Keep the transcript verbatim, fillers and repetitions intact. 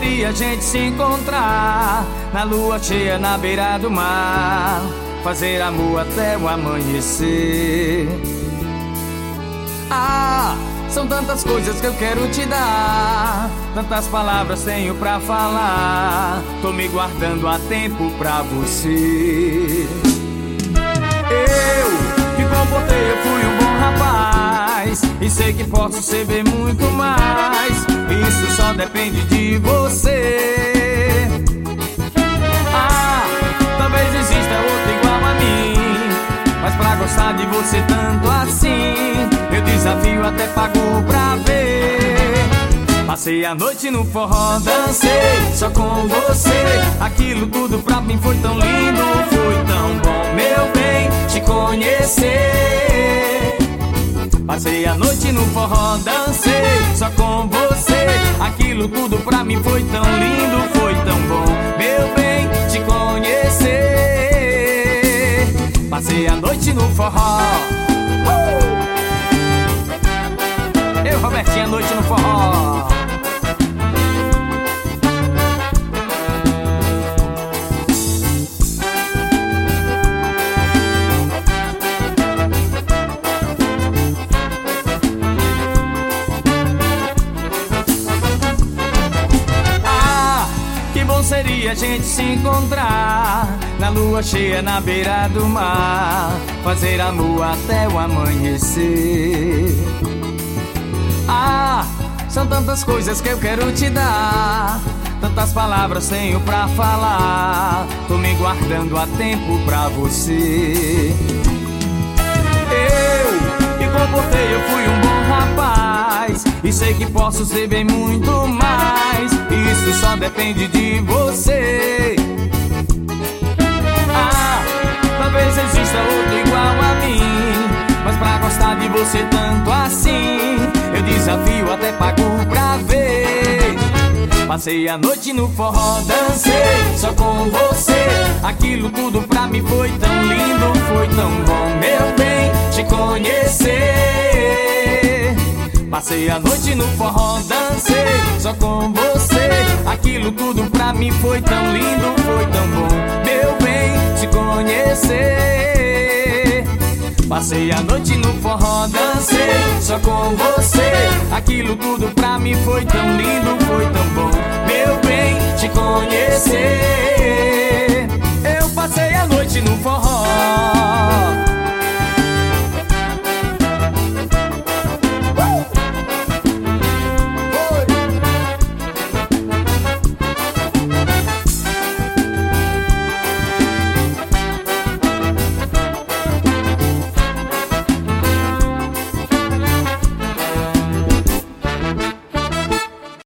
seria a gente se encontrar na lua cheia na beira do mar, fazer amor até o amanhecer. Ah, são tantas coisas que eu quero te dar, tantas palavras tenho pra falar, tô me guardando a tempo pra você. Eu me comportei, eu fui um bom rapaz, e sei que posso ser bem muito mais, isso só depende de você. Ah, talvez exista outro igual a mim, mas pra gostar de você tanto assim, eu desafio até pago pra ver. Passei a noite no forró, dancei só com você, aquilo tudo pra mim foi tão lindo, foi tão bom, meu bem, te conhecer. Passei a noite no forró, dancei só com você, aquilo tudo pra mim foi tão lindo, foi tão bom, meu bem, te conhecer. Passei a noite no forró. uh! Eu, Robertinho, a noite no forró. Seria a gente se encontrar na lua cheia na beira do mar, fazer amor até o amanhecer. Ah, são tantas coisas que eu quero te dar, tantas palavras tenho pra falar, tô me guardando a tempo pra você. Eu me comportei, eu fui um bom rapaz, e sei que posso ser bem muito mais, isso só depende de você. Ah, talvez exista outro igual a mim, mas pra gostar de você tanto assim, eu desafio até pago pra ver. Passei a noite no forró, dancei só com você, aquilo tudo pra mim foi tão lindo, foi tão bom, meu bem, te conhecer. Passei a noite no forró, dancei só com você, aquilo tudo pra mim foi tão lindo, foi tão bom, meu bem, te conhecer. Passei a noite no forró, dancei só com você, aquilo tudo pra mim foi tão lindo, foi tão bom, meu bem, te conhecer.